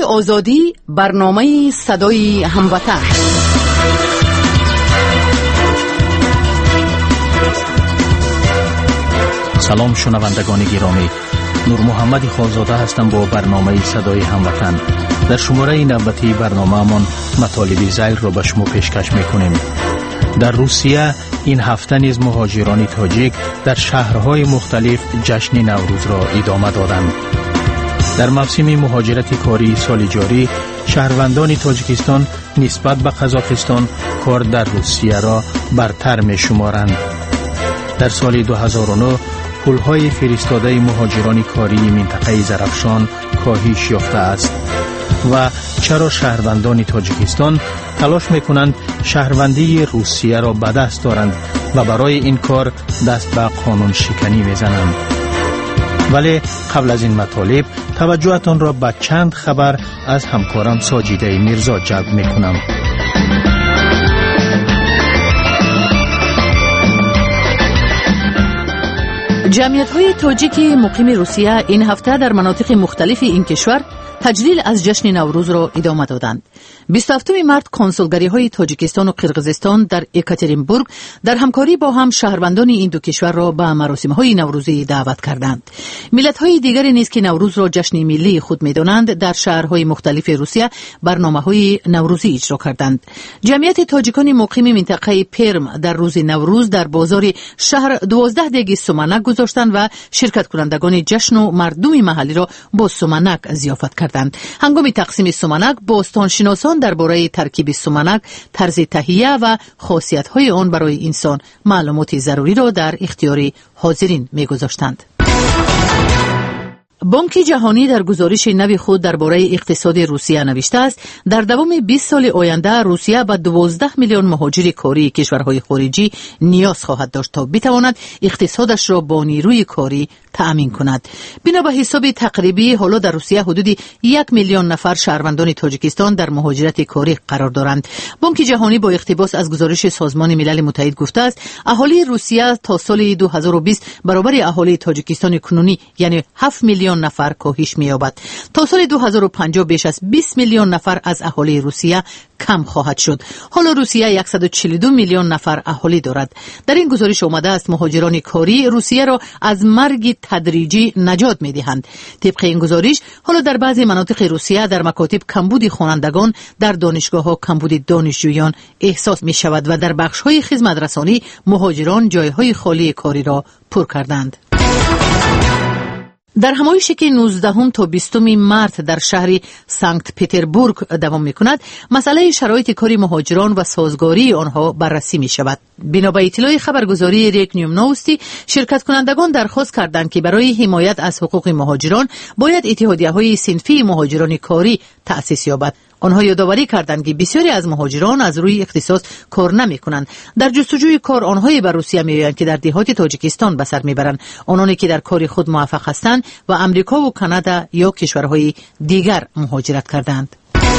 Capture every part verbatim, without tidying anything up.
آزادی، برنامه صدای هموطن. سلام شنوندگان گرامی، نور محمد خالزاده هستم با برنامه صدای هموطن. در شماره نوبتی برنامه‌مان مطالب ذیل را به شما پیشکش می‌کنیم. در روسیه این هفته نیز مهاجران تاجیک در شهرهای مختلف جشن نوروز را ادامه دادند. در موسم مهاجرت کاری سال جاری، شهروندان تاجیکستان نسبت به قزاقستان کار در روسیه را برتر می‌شمارند. در سال دو هزار و نه پول‌های فرستاده مهاجران کاری منطقه زرافشان کاهش یافته است. و چرا شهروندان تاجیکستان تلاش میکنند شهروندی روسیه را به دست دارند و برای این کار دست به قانون شکنی میزنند؟ ولی قبل از این مطالب توجهتان را به چند خبر از همکارم ساجیده میرزا جلب میکنم. جمعیت‌های تاجیک مقیم روسیه این هفته در مناطق مختلف این کشور تجلیل از جشن نوروز را ادامه دادند. بیست و هفتم مارس کنسولگری‌های تاجیکستان و قرقیزستان در یکاترینبورگ در همکاری با هم شهروندان این دو کشور را به مراسم‌های نوروزی دعوت کردند. ملت‌های دیگری نیز که نوروز را جشن ملی خود می‌دانند در شهرهای مختلف روسیه برنامه‌های نوروزی اجرا کردند. جمعیت تاجیکان مقیم منطقه پرم در روز نوروز در بازار شهر دوازده دیگ سومنک گذاشتند و شرکت کنندگان جشن و مردم محلی را با سومنک ضیافت کردند. هنگام تقسیم سومنک باستانشناسان درباره ترکیب سومنک، طرز تهیه و خاصیت‌های آن برای انسان معلومات ضروری را در اختیار حاضرین می‌گذاشتند. بانک جهانی در گزارش نو خود درباره اقتصاد روسیه نوشته است در دوام بیست سال آینده روسیه به دوازده میلیون مهاجر کاری کشورهای خارجی نیاز خواهد داشت تا بتواند اقتصادش را با نیروی کاری تأمین کند. بنا به حساب تقریبی حالا در روسیه حدود یک میلیون نفر شهروندان تاجیکستان در مهاجرت کاری قرار دارند. بانک جهانی با اقتباس از گزارش سازمان ملل متحد گفته است اهالی روسیه تا سال دو هزار و بیست برابر اهالی تاجیکستان کنونی یعنی هفت میلیون نفر کاهش می‌یابد. تا سال دو هزار و پنجاه بیش از بیست میلیون نفر از اهالی روسیه کم خواهد شد. حالا روسیه صد و چهل و دو میلیون نفر اهالی دارد. در این گزارش آمده است مهاجران کاری روسیه را از مرگ تدریجی نجات می‌دهند. طبق این گزارش حالا در بعضی مناطق روسیه در مکاتب کمبود خوانندگان، در دانشگاه‌ها کمبود دانشجویان احساس می‌شود و در بخش‌های خدمت رسانی مهاجران جای‌های خالی کاری را پر کردند. در همایشی که نوزدهم تا بیستم مارس در شهر سانت پتربورگ دوام می‌کند، مسئله شرایط کاری مهاجران و سازگاری آنها بررسی می‌شود. بنا به اطلاع خبرگزاری ریکنیوم نوستی، شرکت کنندگان درخواست کردند که برای حمایت از حقوق مهاجران باید اتحادیه‌های صنفی مهاجران کاری تأسیس یابد. آنها یادآوری کردند که بسیاری از مهاجران از روی اختصاص کار نمی‌کنند. در جستجوی کار آنهایی به روسیه می‌آیند که در دهات تاجیکستان به سر می‌برند. آنانی که در کار خود موفق هستند و امریکا و کانادا یا کشورهای دیگر مهاجرت کردند.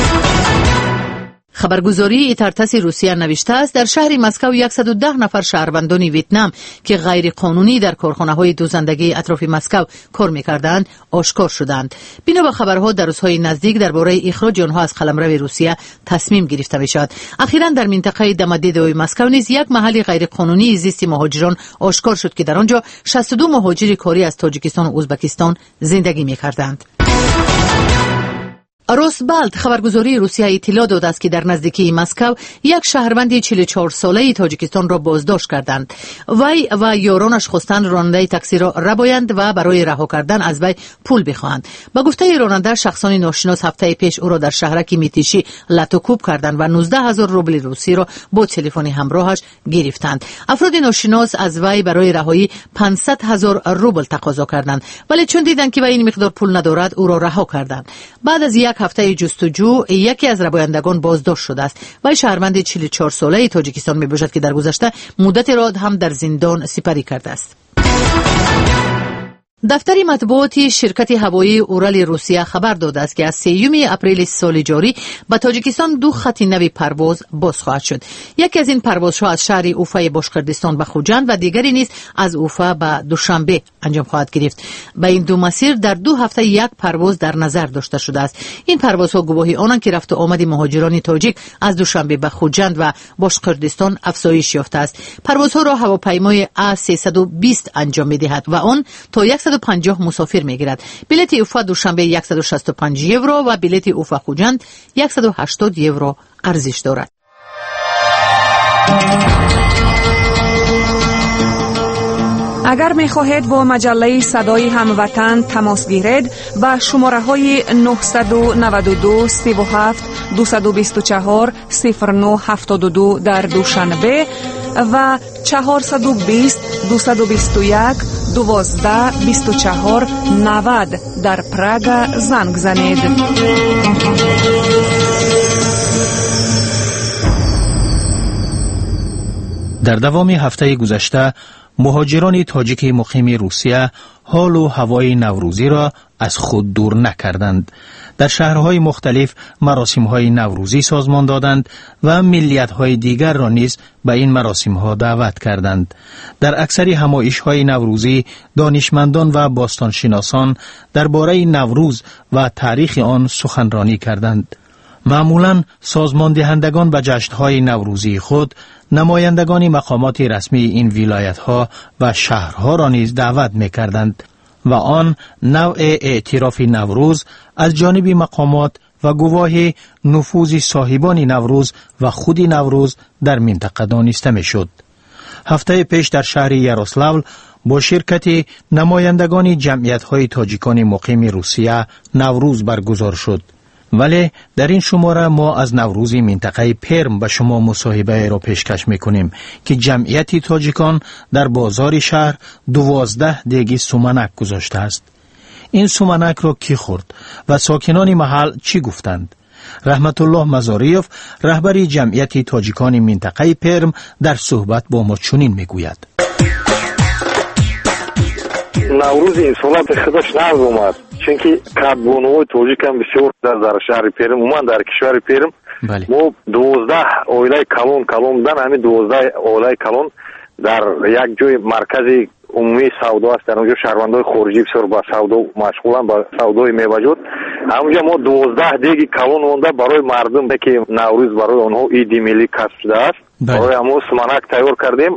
خبرگزاری اترتس روسیه نوشته است در شهر مسکو صد و ده نفر شهروندان ویتنام که غیر قانونی در کارخانه‌های دوزندگی اطراف مسکو کار می‌کردند آشکار شدند. بنا به خبرها در روزهای نزدیک درباره اخراج آنها از قلمرو روسیه تصمیم گرفته می‌شود. اخیراً در منطقه دمدیدوی مسکو نیز یک محل غیر قانونی زیست مهاجران آشکار شد که در آنجا شصت و دو مهاجر کاری از تاجیکستان و ازبکستان زندگی می‌کردند. روسبالت خبرگزاری روسیه اطلاع داده است که در نزدیکی مسکو یک شهروند چهل و چهار ساله تاجیکستان را بازداشت کردند. وی و یارانش خواستند راننده تاکسی را ربایند و برای رها کردن از وی پول بخواهند. با گفته راننده شخصان ناشناس هفته پیش او را در شهرک میتیشی لاتوکوب کردند و نوزده هزار روبل روسی را با تلفن همراهش گرفتند. افراد ناشناس از وی برای رهایی پانصد هزار روبل تقاضا کردند، ولی چون دیدند که وی این مقدار پول ندارد او را رها کردند. بعد از یک هفته جستجو یکی از ربایندگان بازداشت شده است و شهروند چهل و چهار ساله تاجیکستان می‌باشد که در گذشته مدت را هم در زندان سپری کرده است. دفتر مطبوعات شرکت هوایی اورال روسیه خبر داده است که از سوم اپریل سال جاری به تاجیکستان دو خط نو پرواز باز خواهد شد. یکی از این پروازها از شهر اوفا باشقردستان به خوجند و دیگری نیز از اوفا به دوشنبه انجام خواهد گرفت. به این دو مسیر در دو هفته یک پرواز در نظر داشته شده است. این پروازها گواهی آنند که رفت و آمد مهاجران تاجیک از دوشنبه به خوجند و باشقردستان افزایش یافته است. پروازها را هواپیمای ا سیصد و بیست انجام می‌دهد و آن تا صد و پنجاه مسافر میگیرد. بلیت اوفا دوشنبه صد و شصت و پنج یورو و بلیت اوفا خوجند صد و هشتاد یورو ارزش دارد. اگر می خواهید با مجله صدای هموطن تماس گیرید با شماره های نه نه دو سه هفت دو دو چهار صفر نه هفت دو در دوشنبه و چهارصد و بیست دویست و بیست و یک دوازده بیست و چهار نود در پراگ زنگ زنید. در دوام هفته گذشته مهاجران تاجیک مقیم روسیه حال و هوای نوروزی را از خود دور نکردند. در شهرهای مختلف مراسم‌های نوروزی سازمان دادند و ملیت‌های دیگر را نیز به این مراسم‌ها دعوت کردند. در اکثر همایش‌های نوروزی دانشمندان و باستانشناسان درباره نوروز و تاریخ آن سخنرانی کردند. معمولاً سازمان دهندگان به جشن‌های نوروزی خود نمایندگان مقامات رسمی این ولایت‌ها و شهرها را نیز دعوت می‌کردند و آن نوع اعتراف نوروز از جانب مقامات و گواه نفوذ صاحبان نوروز و خود نوروز در منطقه دانسته می‌شد. هفته پیش در شهر یاروسلاول با شرکت نمایندگان جمعیت‌های تاجیکان مقیم روسیه نوروز برگزار شد. ولی در این شماره ما از نوروز منطقه پرم به شما مصاحبه را پیشکش میکنیم که جمعیت تاجیکان در بازار شهر دوازده دیگ سومنک گذاشته است. این سومنک را کی خورد و ساکنان محل چی گفتند؟ رحمت الله مزاریف رهبر جمعیت تاجیکان منطقه پرم در صحبت با ما چنین میگوید. نوروز این سالات خودش نرز اومد، چونکه کدبانوهای تاجیک هم بسیار در شهر پرم اومد. در کشور پرم ما دوازده اویلای کلون کلون بودن، همین دوازده اویلای کلون در یک جای مرکز عمومی سودا است. در اونجا شهروندای خارجی بسیار با سودا مشغولن، با سودای میوه‌جات. همونجا ما دوازده دیگه کلون مونده برای مردم که نوروز برای آنها عید ملی کسب شده است. برای همون سمنک تیار کردیم.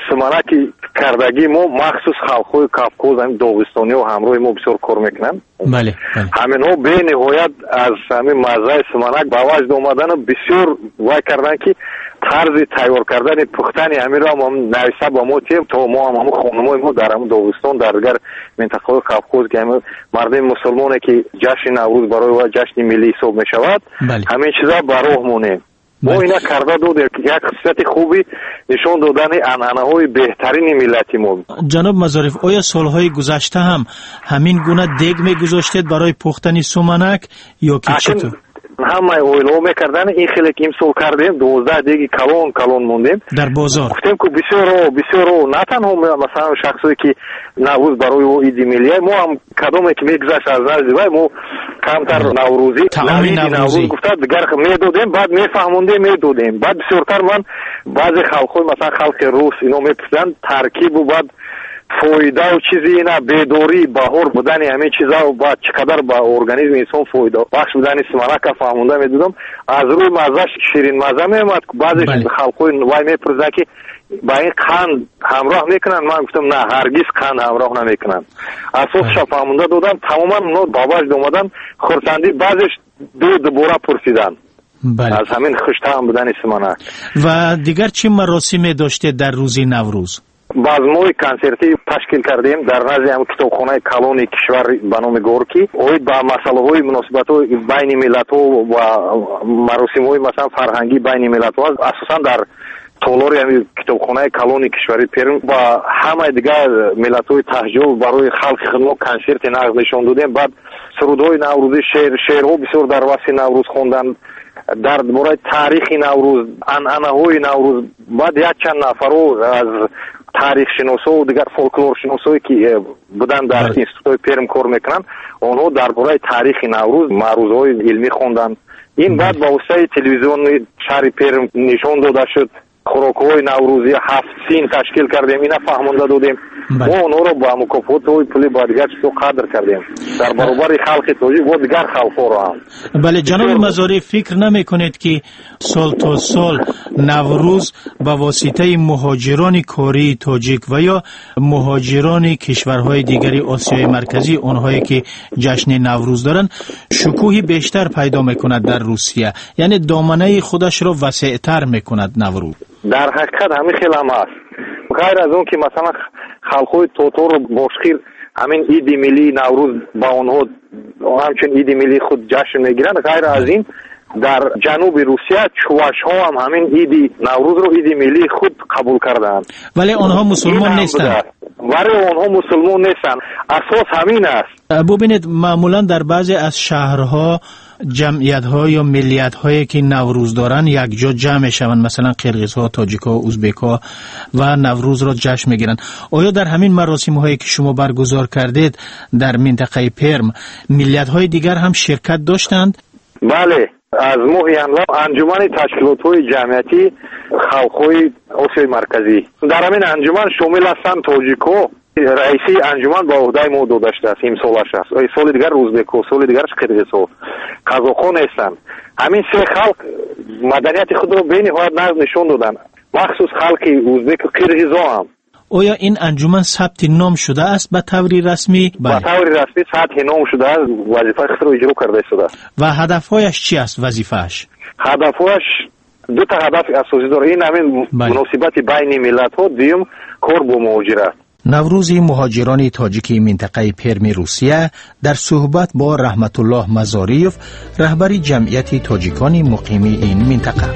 سمنک کردگی ما مخصوص خلق‌های کافکوز، همین داغستانی و همراه ما بسیار کار میکنن. بله بله. همین ها به نهایت از همین مزه سمنک با وجد اومدن بسیار وای کردن که طرز تیار کردن پختن همین را هم نویسه با ما تیم تا ما هم همون خانمای ما در همون داغستان در دیگر منطقه کافکوز که همین مردم مسلمانه که جشن نوروز برای و جشن ملی حساب میشود، همین چیزا براه مونه. ما اینا کرده دو یک خصوصیت خوبی نشون دادن عنعنه‌های بهترین ملتی ما. جناب مزاریف، آیا سالهای گذشته هم همین گونه دیگ میگذاشتید برای پختن سومنک یا که چطور؟ همه اویلو میکردن. این خیلی که امسال کردیم دوازده دیگه کلون کلون موندیم در بازار. گفتیم که بسیار بسیار نه تنها مثلا شخصی که نوروز برای او عید ملی ما هم کدومی که میگذشت از نزد ما کمتر نوروزی تعامی نوروزی گفته دیگر میدادیم، بعد میفهموندیم میدادیم. بعد بسیارتر من بعضی خلقای مثلا خلق روس اینو میپرسیدن ترکیب و بعد فایده و چیزی اینا بیداری بهار بودن همین چیزا و بعد چقدر با ارگانیسم انسان فایده بخش بودن سمنک فهمونده میدادم. از روی مزهش شیرین مزه میومد. بعضی خلقای وای میپرسیدن که با این قند همراه میکنن. من گفتم نه، هرگز قند همراه نمیکنن. اساسش فهمونده دادم. تماما اونا باباش اومدن خرسندی. بعضیش دو دوباره پرسیدن. بله. از همین خوش‌طعم بودن سمنک. و دیگر چه مراسمی داشته در روز نوروز؟ بازموی کنسرتی تشکیل کردیم در نزد هم کتابخانه کلون کشور به نام گورکی. اوید با مسائل مناسبات بین ملت‌ها و مراسم‌های مثلا فرهنگی بین ملت‌ها اساساً در تالار هم کتابخانه کلون کشور پرم با همه دیگر ملت‌های تهجو برای خلق خدمت کنسرت نقل نشون دادیم. بعد سرودهای نوروزی، شعر شعرها بسیار در واسه نوروز خواندن، در مورد تاریخ نوروز، عنعنه‌های نوروز. بعد یک چند نفر از تاریخ شناسا و دیگر فولکلور شناسایی که بودن در اینستیتوت پرم کار میکنن، آنها درباره تاریخ نوروز معروضهای علمی خوندن. این بعد با واسطه تلویزیون شهر پرم نشان داده شد. خوراک‌های نوروزی هفت سین تشکیل کردیم، اینا فهمانده دادیم. ما اونها رو با مکافات‌های پولی با دیگر چیزا قدر کردیم در برابر خلق تاجیک و دیگر خلق‌ها رو هم. بله جناب مزاری، فکر نمی‌کنید که سال تا سال نوروز با واسطه مهاجران کاری تاجیک و یا مهاجران کشورهای دیگری آسیای مرکزی، اونهایی که جشن نوروز دارن، شکوهی بیشتر پیدا می‌کند در روسیه، یعنی دامنه خودش رو وسیع‌تر می‌کند نوروز؟ در حقیقت همین خیلی هم هست. غیر از اون که مثلا خلق‌های تاتار و باشقیر همین عید ملی نوروز با اونها همچون عید ملی خود جشن میگیرن، غیر از این در جنوب روسیه چواش‌ها هم همین عید نوروز رو عید ملی خود قبول کردن. ولی اونها مسلمان نیستن. ولی اونها مسلمان نیستن. اساس همین است. ببینید معمولا در بعضی از شهرها جمعیت‌ها یا ملیت‌هایی که نوروز دارن یک جا جمع میشوند، مثلا قرقیزها، تاجیک‌ها، ازبک‌ها و نوروز را جشن میگیرن. آیا در همین مراسم‌هایی که شما برگزار کردید در منطقه پرم ملیت‌های دیگر هم شرکت داشتند؟ بله، از ماه ینوار انجمن تشکیلات‌های جمعیتی خلق‌های آسیای مرکزی در همین انجمن شامل هستند. تاجیک‌ها رئیسی انجمن با عهده ما داده شده است، این سالش است. سال دیگر ازبک‌ها، سال دیگرش قرقیزها، قزاق‌ها هستند. همین سه خلق مدنیت خود را به نهایت نشان دادن، مخصوص خلق ازبک و قرقیزها هم. آیا این انجمن ثبت نام شده است به طور رسمی؟ به طور رسمی ثبت نام شده است، وظیفه خود را اجرا کرده شده است. و هدف‌هایش چی است وظیفه‌اش؟ هدف‌هایش دو تا هدف اساسی داره. این همین مناسبت بین ملت‌ها، دوم کار با مهاجرت. نوروز مهاجران تاجیک منطقه پرم روسیه در صحبت با رحمت الله مزاریف، رهبر جمعیت تاجیکان مقیم این منطقه.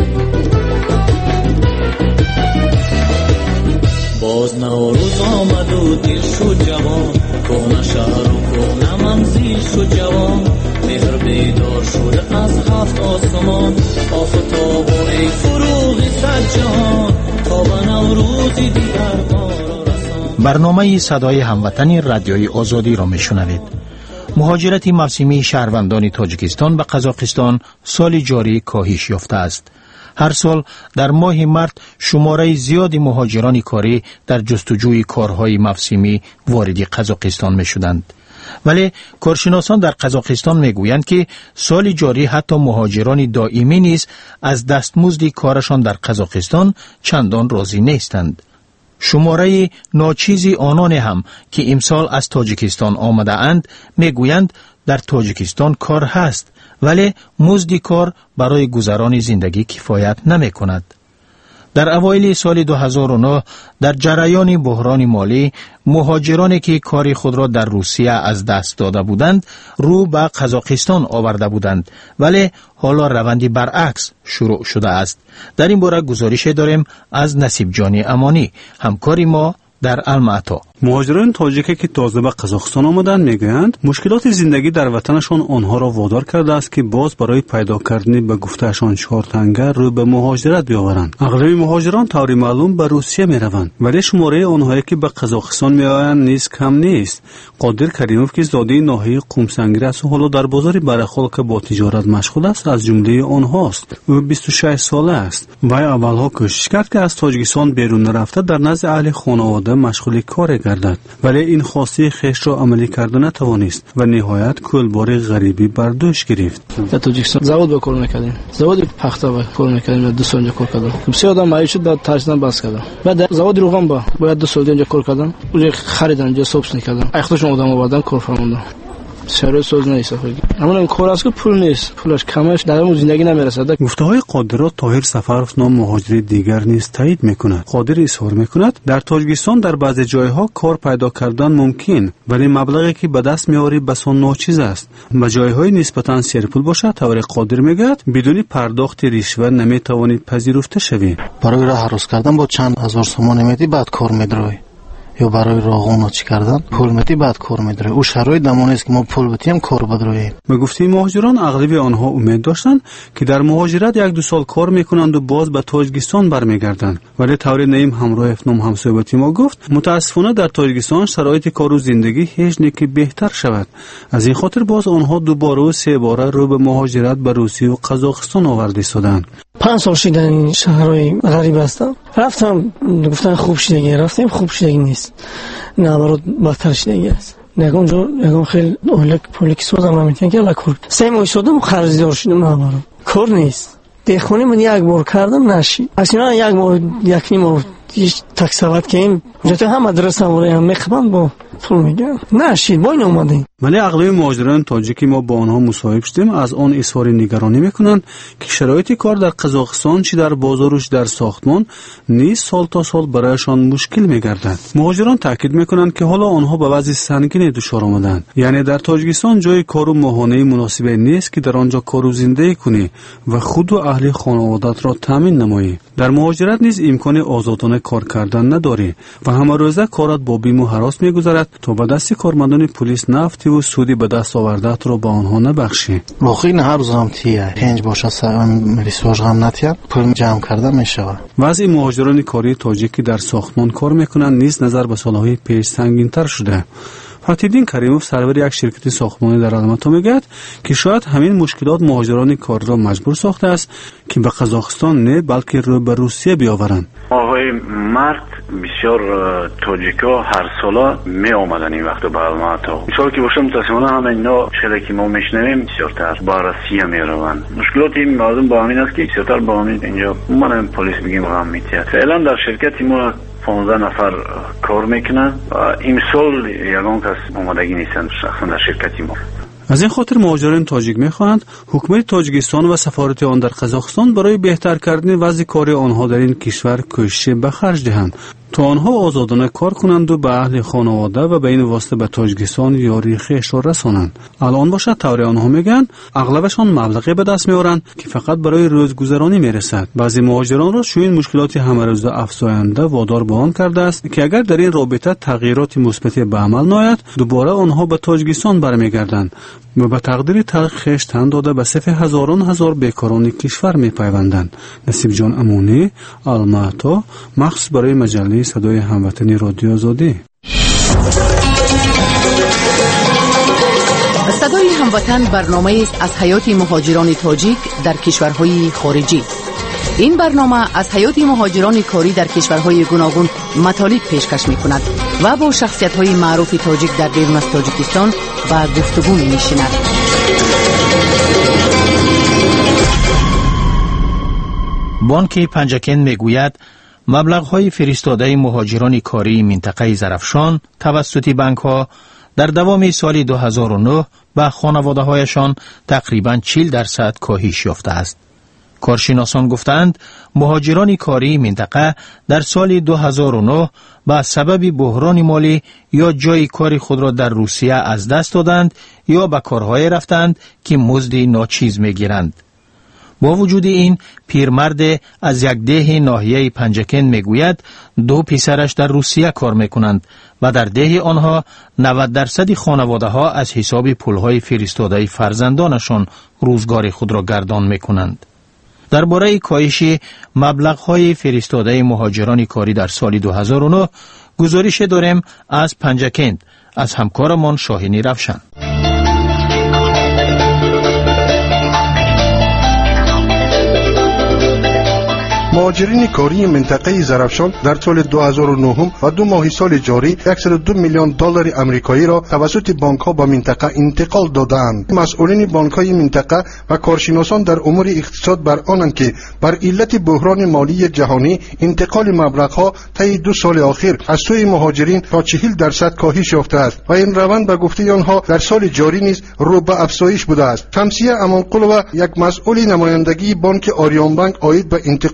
باز نوروز آمد و دل شد جوان، کهنه شهر و کهنه منزل شد جوان، مهر بیدار شد از هفت آسمان، آفتاب و ای فروغ صد جهان، تا به نوروز دیگر ما را رسان. برنامه صدای هموطن رادیوی آزادی را میشنوید. مهاجرت موسمی شهروندان تاجیکستان به قزاقستان سال جاری کاهش یافته است. هر سال در ماه مارت شماره زیادی مهاجران کاری در جستجوی کارهای موسمی وارد قزاقستان می شدند. ولی کارشناسان در قزاقستان می گویند که سال جاری حتی مهاجران دائمی نیز از دستمزد کارشان در قزاقستان چندان راضی نیستند. شماره ناچیزی آنان هم که امسال از تاجیکستان آمده اند می گویند در تاجیکستان کار هست، ولی مزد کار برای گذران زندگی کفایت نمی کند. در اوایل سال دو هزار و نه در جریان بحران مالی، مهاجرانی که کار خود را در روسیه از دست داده بودند رو به قزاقستان آورده بودند، ولی حالا روندی برعکس شروع شده است. در این باره گزارش داریم از نصیب جانی امانی، همکاری ما در المعطا. مهاجران تاجیک که تازه به قزاقستان آمدند میگویند مشکلات زندگی در وطنشان آنها را وادار کرده است که باز برای پیدا کردن به گفتهشان چهار تنگه روی به مهاجرت بیاورند. اغلب مهاجران طوری معلوم به روسیه میروند، ولی شماره آنهایی که به قزاقستان میآیند نیز کم نیست. قادر کریموف که زاده ناحیه قمسنگیر است و حالا در بازار برخال که با تجارت مشغول است از جمله آنهاست. او بیست و شش ساله است. وی اولها کوشش کرد که از تاجیکستان بیرون رفته در نزد اهل خانواده مشغول کار گردد، ولی این خواسته خیش را عملی کرده نتوانست و نهایت کلبار غریبی بر دوش گرفت. در تاجیکستان زواد با کار میکردیم، زواد پختا با کار میکردیم، دو سال اینجا کار کردم. سه آدم معیشت بعد ترسیدم بس کردم. بعد زواد روغن با باید دو سال اینجا کار کردم، اونجا خریدم، اینجا صبح نکردم. اخلاقش آدم آوردن کار فرموندم. سر سوز نیست فقط. اما این کار است که پول نیست، پولش کمش در اون زندگی نمیرسد. گفته‌های قادر طاهر سفروف نام مهاجر دیگر نیز تایید میکند. قادر اظهار میکند در تاجیکستان در بعضی جایها کار پیدا کردن ممکن، ولی مبلغی که به دست میاری بسان ناچیز است. به جایهای نسبتاً سرپول باشد، طور قادر میگوید بدون پرداخت رشوه نمیتوانید پذیرفته شوید. برای راه روز کردن با چند هزار سوم میدی بعد کار میدروی. یا برای راغون چی کردن پول میتی بعد کار میداره. او شرایط دمونه است که ما پول بتیم کار بدرویم. به گفته مهاجران اغلب آنها امید داشتند که در مهاجرت یک دو سال کار میکنند و باز به تاجیکستان برمیگردند، ولی طوری نیم همراه افنام همصحبتی ما گفت متاسفانه در تاجیکستان شرایط کار و زندگی هیچ نکی بهتر شود. از این خاطر باز آنها دوباره و سه باره رو به مهاجرت به روسیه و قزاقستان آورده شدند. پنج سال شده این شهرهای غریب هستم. رفتم گفتن خوب شدگی، رفتیم خوب شدگی نیست، نه برات بدتر شدگی است. نگاه اونجا نگاه خیلی اولک پولیک سوزم نمیتونم که لکور سه ماه شدم خرجدار شدم نبارم کار نیست. دهخونی من یک بار کردم نشی اصلا یک بار یک نیم بار هیچ تکسابت که این جاته هم مدرسه وره هم میخوان با پول میگن نشید با این اومدین. ولی اغلب مهاجران تاجیکی ما با آنها مصاحبه شدیم از آن اظهار نگرانی میکنند که شرایط کار در قزاقستان چی در بازارش در ساختمان نیز سال تا سال برایشان مشکل میگردد. مهاجران تاکید میکنند که حالا آنها به وضع سنگین دچار آمدند، یعنی در تاجیکستان جای کار و ماهانه مناسب نیست که در آنجا کار و زندگی کنی و خود و اهل خانوادت را تامین نمایی. در مهاجرت نیز امکان آزادانه کار کردن نداری و همه روزه کارت با بیم و هراس میگذرد تا به دست کارمندان پلیس نفتی و سودی به دست آوردت را به آنها نبخشی. واقعا هر روز هم تیه پنج باشه سرم مریسواج هم نتیه پول جمع کرده میشه. وضع مهاجران کاری تاجیکی در ساختمان کار میکنند نیز نظر به سالهای پیش سنگین‌تر شده. فتیدین کریموف سرور یک شرکت ساختمانی در الماتا میگوید که شاید همین مشکلات مهاجران کار را مجبور ساخته است که به قزاقستان نه بلکه رو به روسیه بیاورند. آقای مرد بسیار تاجیکا هر سالا می آمدن این وقت به الماتا. مثال که باشه متاسفانه همه اینا چیزی که ما میشنویم بسیارتر به روسیه می روند. مشکلات این مردم با همین است که بسیارتر با همین اینجا من پلیس بگیم هم میتیه. فعلا در شرکت ما پانزده نفر کار میکنن و امسال یگان کس اومدگی نیستن شخصا در شرکتی ما. از این خاطر مهاجران تاجیک میخواهند حکومت تاجیکستان و سفارت آن در قزاقستان برای بهتر کردن وضع کار آنها در این کشور کوشش به خرج دهند تا آنها آزادانه کار کنند و به اهل خانواده و به این واسطه به تاجیکستان یاری خویش را رسانند. الان باشد طوری آنها میگن اغلبشان مبلغی به دست میارند که فقط برای روزگذرانی میرسد. بعضی مهاجران را شوین مشکلات همه روزه افزاینده وادار به آن کرده است که اگر در این رابطه تغییرات مثبت به عمل نیاید دوباره آنها به تاجیکستان برمیگردند و به تقدیر تلخ خویش تن داده به صف هزاران هزار بیکاران کشور میپیوندند. نصیب جان امونی، الماتا، مخصوص برای مجله صدای هموطنی رادیو آزادی. صدای هموطن برنامه است از حیات مهاجران تاجیک در کشورهای خارجی. این برنامه از حیات مهاجران کاری در کشورهای گوناگون مطالب پیشکش می‌کند و با شخصیت‌های معروف تاجیک در بیرون از تاجیکستان با گفتگو می‌نشیند. بانک پنجکن میگوید مبلغ‌های فرستاده مهاجران کاری منطقه زرافشان توسط بانک‌ها در دوام سال دو هزار و نه به خانواده‌هایشان تقریباً چهل درصد کاهش یافته است. کارشناسان گفتند مهاجران کاری منطقه در سال دو هزار و نه به سبب بحران مالی یا جای کار خود را در روسیه از دست دادند یا به کارهای رفتند که مزد ناچیز میگیرند. با وجود این پیرمرد از یک ده ناحیه پنجکن میگوید دو پسرش در روسیه کار میکنند و در ده آنها نود درصد خانواده ها از حساب پولهای فرستاده فرزندانشان روزگار خود را گردان میکنند. درباره کاهش مبلغ‌های فرستاده مهاجران کاری در سال دو هزار و نه گزارش داریم از پنجکند از همکارمان شاهینی روشن. مهاجرین کاری منطقه زرافشان در سال دو هزار و نه و دو ماه سال جاری صد و دو میلیون دلار آمریکایی را توسط بانک‌ها به منطقه انتقال دادند. مسئولین بانک‌های منطقه و کارشناسان در امور اقتصاد بر آنند که بر علت بحران مالی جهانی انتقال مبلغ‌ها طی دو سال اخیر از سوی مهاجرین تا چهل درصد کاهش یافته است و این روند به گفته آنها در سال جاری نیز رو به افزایش بوده است. شمسیه امانقلوه یک مسئول نمایندگی بانک آریان بانک عاید به انتقال واردات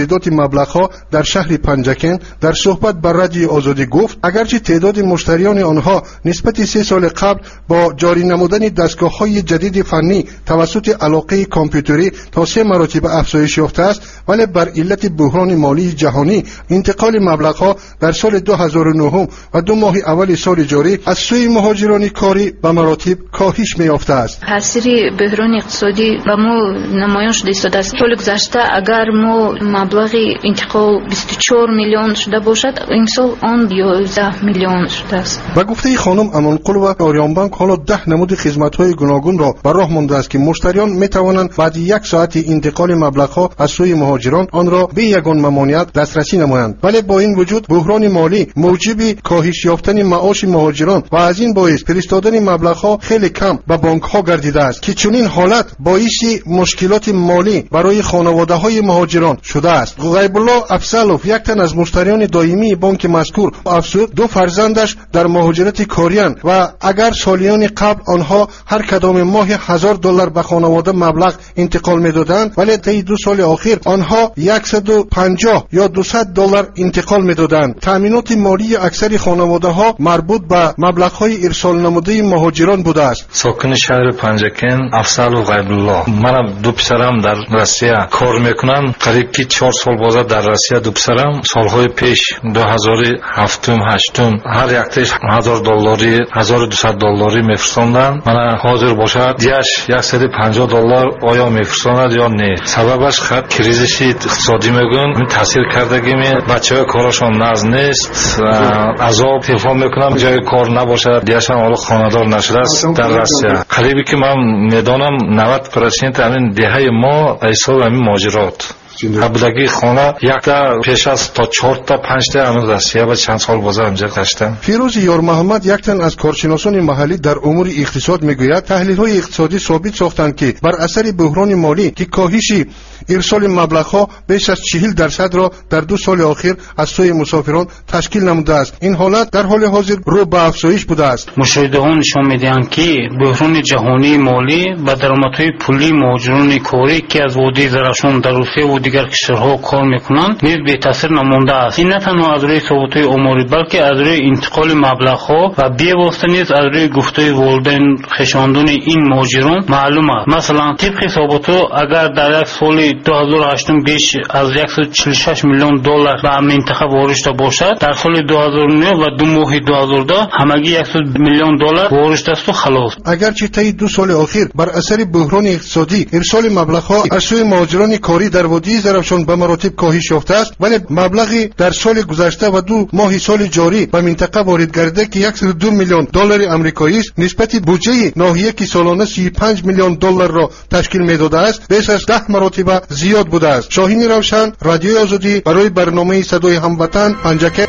واردات مبلغها در شهر پنجکن در صحبت با رادیو آزادی گفت اگرچه تعداد مشتریان آنها نسبت سه سال قبل با جاری نمودن دستگاه‌های جدید فنی توسط علاقه کامپیوتری تا سه مراتب افزایش یافته است، ولی بر علت بحران مالی جهانی انتقال مبلغها در سال دو هزار و نه و دو ماه اول سال جاری از سوی مهاجران کاری به مراتب کاهش می‌یافته است. تاثیر بحران اقتصادی و ما نمایان شده است. از سال گذشته اگر ما مبلغ انتقال بیست و چهار میلیون شده باشد، امسال آن یازده میلیون شده است. با گفته خانم امانقل و آریان بانک حالا ده نمود خدمات‌های گوناگون را به راه مانده است که مشتریان می‌توانند بعد یک ساعت انتقال مبلغ‌ها از سوی مهاجران آن را به یگان ممانعت دسترسی نمایند. ولی با این وجود بحران مالی موجب کاهش یافتن معاش مهاجران و از این باعث فرستادن مبلغ‌ها خیلی کم به بانک‌ها گردیده است که چنین حالت باعث مشکلات مالی برای خانواده‌های مهاجران شده است. غیب الله افضلوف یک تن از مشتریان دائمی بانک مذکور افزود دو فرزندش در مهاجرت کاریان و اگر سالیان قبل آنها هر کدام ماه هزار دلار به خانواده مبلغ انتقال می‌دادند، ولی طی دو سال اخیر آنها صد و پنجاه یا دویست دلار انتقال می‌دادند. تامینات مالی اکثر خانواده‌ها مربوط به مبلغ‌های ارسال نموده مهاجران بوده است. ساکن شهر پنجکن افضل و غیب الله، من دو پسرم در روسیه کار میکنم. قریب که چهار سال بازه در روسیه دو پسرم سالهای پیش دو هزار و هفت هشت هر یک تاش هزار دلاری هزار و دویست دلاری میفرستاندن. من حاضر باشد دیش صد و پنجاه دلار آیا میفرستاند یا نه. سببش خط کریزش اقتصادی میگن این تاثیر کردگی می بچه‌ها کارشون ناز نیست، عذاب تلفن میکنم جای کار نباشه دیش هم حالا خانه‌دار نشده است در روسیه. قریبی که من میدانم نود درصد همین دهه ما ایسال همین ماجرات قبلگی خانه یک تا پیش از تا چهار تا پنج تا همین روسیه و چند سال بازه همجا گشتم. فیروز یار محمد یک تن از کارشناسان محلی در امور اقتصاد میگوید تحلیل‌های اقتصادی ثابت ساختند که بر اثر بحران مالی که کاهش ارسال مبلغ‌ها بیش از چهل درصد را در دو سال اخیر از سوی مسافران تشکیل نموده است، این حالت در حال حاضر رو به افزایش بوده است. مشاهده‌ها نشان می‌دهند که بحران جهانی مالی و درآمدهای پولی مهاجران کاری که از وادی زرافشان در روسیه و دیگر کشورها کار میکنند نیز بی تاثیر نمانده است. این نه تنها از روی ثبات‌های عمری بلکه از روی انتقال مبلغ‌ها و بی‌واسطه نیز از روی گفته‌های والدین خشاندن این مهاجران معلوم است. مثلا طبق ثبات‌ها اگر در یک سال دو هزار و هشت بیش از صد و چهل و شش میلیون دلار به منطقه وارد شده باشد، در سال دو هزار و نه و دو ماه دو هزار و ده همگی صد میلیون دلار وارد شده است و خلاص. اگرچه طی دو سال اخیر بر اثر بحران اقتصادی ارسال مبلغ‌ها از سوی مهاجران کاری در وادی زرافشان به مراتب کاهش یافته است، ولی مبلغی در سال گذشته و دو ماه سال جاری به منطقه وارد گردیده که صد و دو میلیون دلار آمریکایی است نسبت بودجه ناحیه که سالانه سی و پنج میلیون دلار را تشکیل می‌داده است بیش از ده مراتب زیاد بوده است. شاهین روشن، رادیو آزادی، برای برنامه صدای هموطن پنجکن.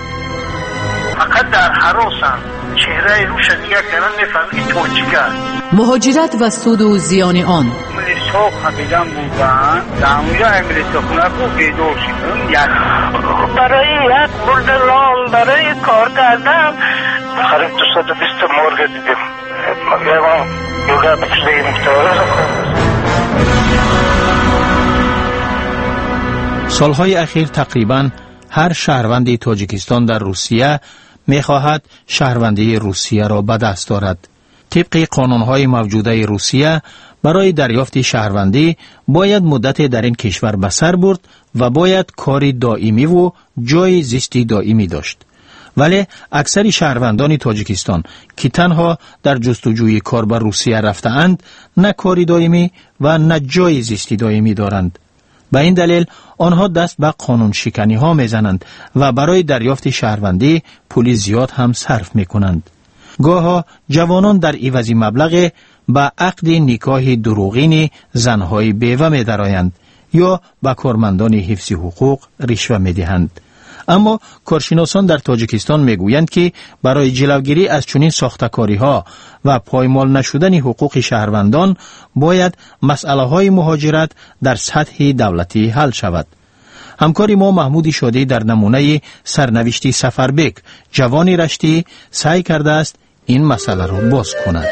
فقط در هراسم چهره روش دیگر کردن میفهمید توجیه مهاجرت و سود و زیان آن. امریسا خبیدن بودن در اونجا امریسا خونه بود بیدار شدن برای یک بلدلال برای کار کردن خریب دوست و بیست مرگ دیدیم مگه یوگه بکشده مختاره. سالهای اخیر تقریباً هر شهروند تاجیکستان در روسیه می‌خواهد شهروندی روسیه را به دست دارد. طبق قانون‌های موجوده روسیه برای دریافت شهروندی باید مدت در این کشور به سر برد و باید کاری دائمی و جای زیستی دائمی داشت. ولی اکثر شهروندان تاجیکستان که تنها در جستجوی کار به روسیه رفته‌اند نه کاری دائمی و نه جای زیستی دائمی دارند. به این دلیل آنها دست به قانون شکنی ها میزنند و برای دریافت شهروندی پول زیاد هم صرف میکنند. گاها جوانان در عوض مبلغ به عقد نکاح دروغین زنهای بیوه می‌درآیند یا به کارمندان حفظ حقوق رشوه میدهند. اما کارشناسان در تاجیکستان میگویند که برای جلوگیری از چنین ساختکاری ها و پایمال نشدن حقوق شهروندان باید مسئله های مهاجرت در سطح دولتی حل شود. همکاری ما محمود شادی در نمونه سرنوشت سفربک جوانی رشتی سعی کرده است این مسئله را باز کند.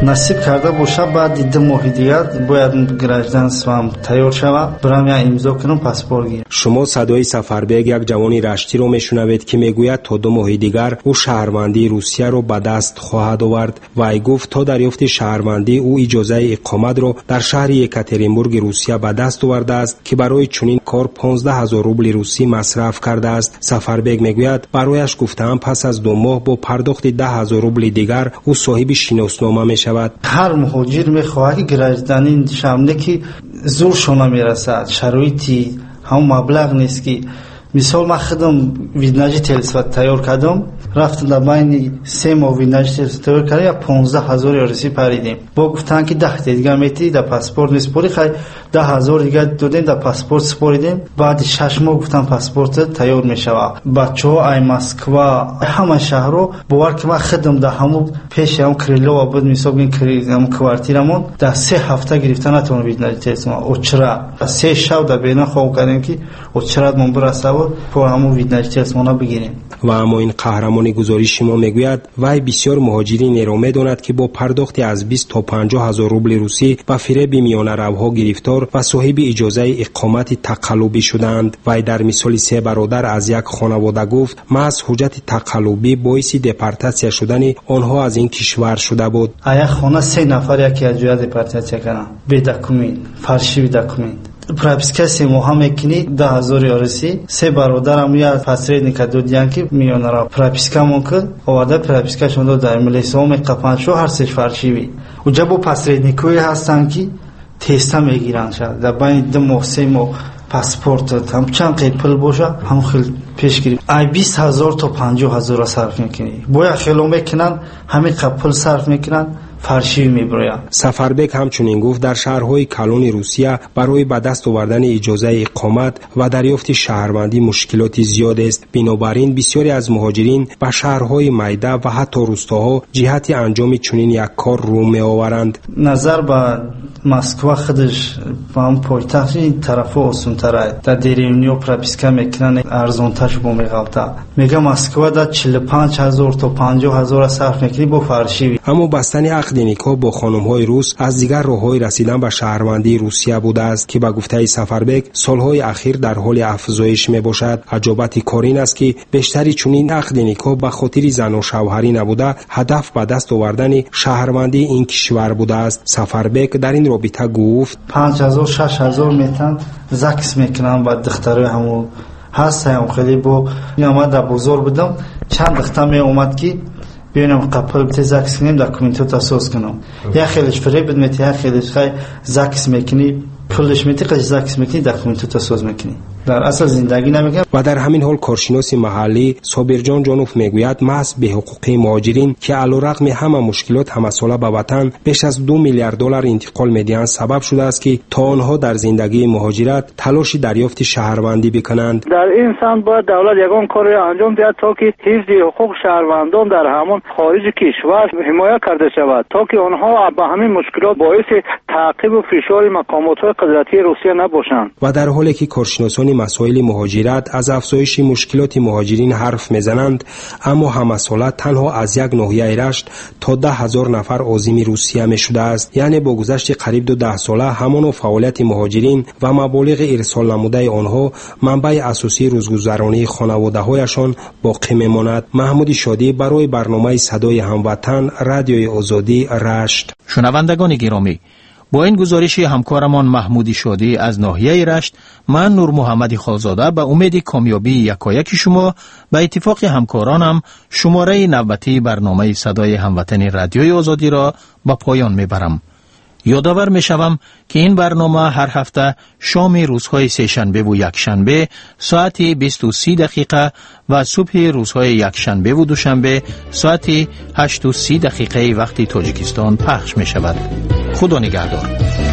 насиб карда боша баъди ду моҳи дигар бояд гражданствам тайёр шавад, барам я имзо кунам, паспорт гирам. шумо садои Сафарбек, як ҷавони раштиро мешунавед ки мегӯяд то ду моҳи дигар ӯ шаҳрвандии Русияро ба даст хоҳад овард. Вай гуфт то дарёфти шаҳрвандӣ ӯ иҷозаи иқоматро дар шаҳри Екатеринбурги Русия ба даст овардааст ки барои чунин кор понздаҳ ҳазор рубли русӣ масраф кардааст. Сафарбек мегӯяд барояш гуфтаам пас аз ду моҳ бо пардохти даҳ ҳазор рубли дигар ӯ соҳиби шиноснома мешавад. ҳар муҳоҷир мехоҳад ки граждани шамне ки зуршона мерасад, шароити ҳам маблағ нест ки мисол ман худам видножительство тайёр кардам, рафтам дар байни се моҳ видножительство тайёр кардам, я понздаҳ ҳазори русӣ паридем. бо гуфтан ки даҳ та дигар метавӣ дар паспорт меспорӣ, хай даҳ ҳазор дигар додем, дар паспорт споридем. баъди шаш моҳ гуфтам паспортат тайёр мешавад. бачаҳо ай Москва, ҳама шаҳрҳо бовар ки ман худам дар ҳамон пеши ҳам Крилова буд, мисол бигӯем квартирамон дар се ҳафта гирифта натавонам видножительство. очра се шаб дар бена хоб кардем ки очрат мон бирасава по ҳамон видножительствона бигирем. ва аммо ин қаҳрамони гузориши мо мегӯяд вай бисёр муҳоҷиринеро медонад ки бо пардохти аз бист то панҷоҳ ҳазор рубли русӣ ба фиреби миёнаравҳо гирифтор ва соҳиби иҷозаи иқомати тақаллубӣ шудаанд. Вай дар мисоли се бародар аз як хонавода гуфт маҳз ҳуҷҷати тақаллубӣ боиси депортатсия шудани онҳо аз ин кишвар шуда буд. аяк хона се нафар яке аз ҷоя депортатсия кардам, бе документ, фаршиви документ. прописка се моҳа мекунӣ даҳ ҳазори русӣ. се бародарам я посредника додиян ки миёнара пропискамон кирд, оварда пропискашон дода милисаҳо меқапанд шо ҳар сеш фаршиви. уҷа бо посредникое ҳастанд ки теста мегиранд, шад дар байни ду моҳ се моҳ паспорт ҳам чанд қед пул боша ҳам хел пеш гирифт. ай бист ҳазор то панҷоҳ ҳазора сарф мекунӣ, боя хело мекунанд, ҳамин қад пул сарф мекунанд, фаршиви меброяд. Сафарбек ҳамчунин гуфт дар шаҳрҳои калони Русия барои ба даст овардани иҷозаи иқомат ва дарёфти шаҳрвандӣ мушкилоти зиёдест. бинобар ин бисёре аз муҳоҷирин ба шаҳрҳои майда ва ҳатто рӯстоҳо ҷиҳати анҷоми чунин як кор рӯ меоваранд. назар ба Москва худаш ба ҳам пойтахт ин тарафо осунтарай, дар деревниё прописка мекунанд, арзонташ бо меғалта. мега Москва дар чилу панҷ ҳазор то панҷоҳ ҳазора сарф мекунӣ бо фаршиви. аммо бастани ақди никоҳ бо хонумҳои рус аз дигар роҳҳои расидан ба шаҳрвандии Русия будааст ки ба гуфтаи Сафарбек солҳои ахир дар ҳоли афзоиш мебошад. аҷобати кор ин аст ки бештари чунин ақди никоҳ ба хотири зану шавҳарӣ набуда ҳадаф ба даст овардани шаҳрвандии ин кишвар будааст. Сафарбек дар ин робита гуфт панҷ ҳазор шаш ҳазор метан закс мекунам ба духтарои ҳамон ҳастаям. хеле бо омад дар бозор будам, чанд духта меомад ки бинам қапл те закс кунем, документота соз кунам. я хелеш фиребд мет, я хелеш хай закс мекунӣ, пулш метӣ, қаш закс мекунӣ, документота соз мекунӣ. дар асл зиндагӣ намекунам. ва дар ҳамин ҳол коршиноси маҳаллӣ Собирҷон Ҷонов мегӯяд маҳз беҳуқуқии муҳоҷирин ки алорағми ҳама мушкилот ҳамасола ба ватан беш аз ду миллиард доллар интиқол медиҳанд сабаб шудааст ки то онҳо дар зиндагии муҳоҷират талоши дарёфти шаҳрвандӣ бикунанд. дар ин самт бояд давлат ягон кори анҷом диҳад то ки ҳифзи ҳуқуқ шаҳрвандон дар ҳамон хориҷи кишвар ҳимоя карда шавад, то ки онҳо ба ҳамин мушкилот боиси таъқибу фишори мақомотҳои қудратии Русия набошанд. ва дар ҳоле ки коршиносони масоили муҳоҷират аз афзоиши мушкилоти муҳоҷирин ҳарф мезананд, аммо ҳамасола танҳо аз як ноҳияи Рашт то даҳ ҳазор нафар озими Русия мешудааст. яъне бо гузашти қариб ду даҳсола ҳамоно фаъолияти муҳоҷирин ва маблиғи ирсол намудаи онҳо манбаи асосии рӯзгузаронии хонаводаҳояшон боқӣ мемонад. маҳмуди шодӣ барои барномаи садои ҳамватан, радиои озодӣ, Рашт. шунавандагони гиромӣ, با این گزارش همکارمان محمودی شادی از ناحیه رشت، من نور محمد خالزاده به امید کامیابی یکایک شما به اتفاق همکارانم شماره نوبتی برنامه صدای هموطن رادیوی آزادی را به پایان میبرم. یادآور میشوم که این برنامه هر هفته شام روزهای سه‌شنبه و یکشنبه ساعت بیست و سی دقیقه و صبح روزهای یکشنبه و دوشنبه ساعت هشت و سی دقیقه وقت تاجیکستان پخش می شود. خدا نگهدار.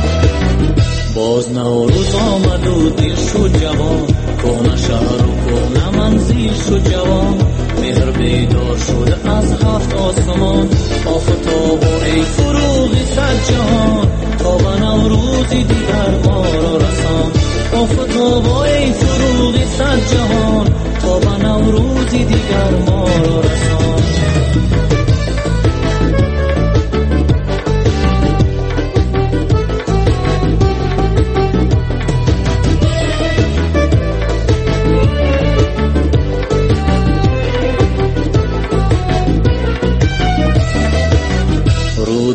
باز نوروز آمد و دل شد جوان، کهنه شهر و کهنه منزل شد جوان، مهر بیدار شد از هفت آسمان، آفتاب و ای فروغ صد جهان، تا به نوروزی دیگر ما را رسان. آفتاب و ای فروغ صد جهان، تا به نوروزی دیگر ما را رسان.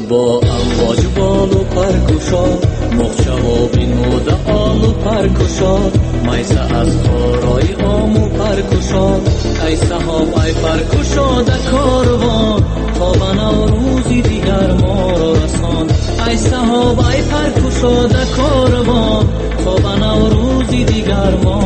با امواج بال و پرکشاد مخشوا بنموده آل و پرکشاد میسه از خارای آم و پرکشاد ای صحاب ای پرکشاده کاروان تا به نوروزی دیگر ما را رسان ای صحاب ای پرکشاده کاروان تا به نوروزی دیگر ما